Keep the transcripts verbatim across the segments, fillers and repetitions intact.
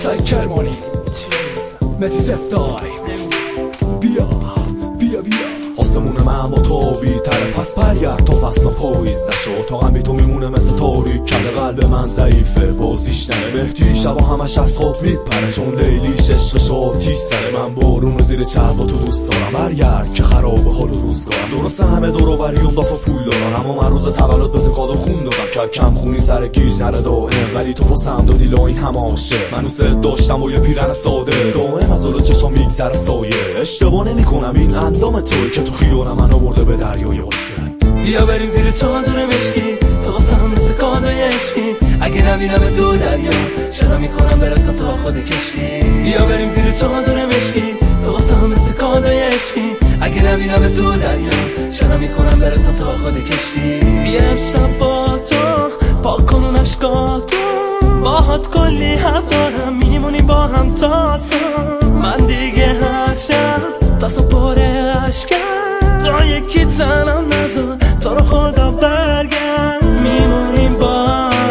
سعید کرمانی متی سفتای بیا بیا بیا آسمون من با تابی تره پس برگرد تا فصلا پاییز نشو تا غم بی تو میمونه مثل تاریک کرده قلب من ضعیفه بازیش نره مهدی شبا همش از خواب میپره چون لیلیش عشقش آتیش سره من بارون رو زیر چربا تو دوست دارم برگرد که خرابه حال و روزگارم درسته همه دور و بری اون دافا پول دارم اما من روز تولد به تکاد و خون دادم که کم خونی سر گیج نره دائم ولی تو واسم دادی لاین همه عاشق من دوست داشتم و یه پیرن ساده دائم از اول چشام میگذره سایه اشتباه نمیکنم این اندام توی که تو خیال من آورده به دریای واسه بیا بریم زیر چادر مشکی تو واسم مثل کادوی عشقی اگه نبینم تو دریا شنا میکنم برسم تا خود کشتی بیا بریم زیر چادر مشکی تو واسم مثل کادوی عشقی اگه نبینم تو دریا شنا میکنم برسم تا خود کشتی بیا امشب با تو پاک کنون اشکاتو باهات کلی حرف دارم میمونیم با هم تا من دیگه هر شب تا صبح پر عشقم تا یکی تنم نذار تا رو خدا برگرد میمونیم با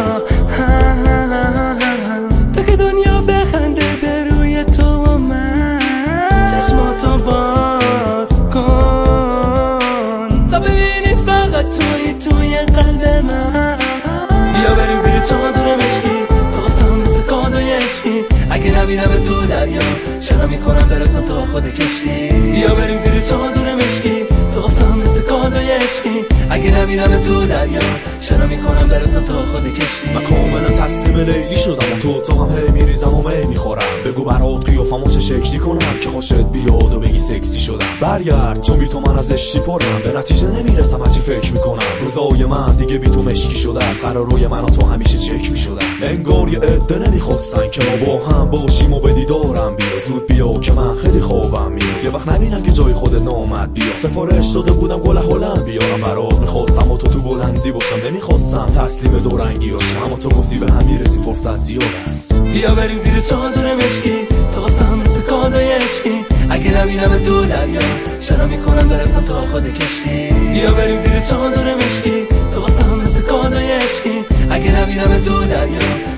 هم تا که دنیا بخنده به روی تو و من چشماتو باز کن تا ببینی فقط توی توی قلب من بیا بریم زیر چادر مشکی تو واسم مثل کادوی عشقی اگه نبینم تو دریا شنا میکنم برسم تا خود کشتی بیا بریم زیر چادر مشکی تو واسم مثل کادوی عشقی اگه نبینم تو دریا شنا میکنم برسم تا خود کشتی من کاملا تسلیم لیلی شدم و تو تو هم هی میریزم و می میخورم بگو برات قیافمو چه شکلی کنم که خوشت بیاد و بگی سکسی شدم برگرد چون بی تو من از عشقی پرم به نتیجه نمیرسم هرچی فکر میکنم روزای من دیگه بی تو مشکی شده قرار من و تو همیشه چک میشدم انگار یه عده نمیخواستن که ما با هم باشیم و به دیدارم بیا زود بیا که من خیلی خوابم میاد یه وقت نبینم که جای خودت نامد بیا سفارش داده بودم گل هلند بیارم برات میخواستم و تو تو بلندی باشم نمیخواستم تسلیم دورنگی باشم اما تو گفتی به هم میرسی فرصت زیاد است بیا بریم زیر چادر مشکی تو واسم مثل کادوی عشقی اگه نبینم تو دریا شنا میکنم برسم تا خود کشتی بیا بریم زیر چادر مشکی تو واسم مثل کادوی عشقی اگه نبینم تو دریا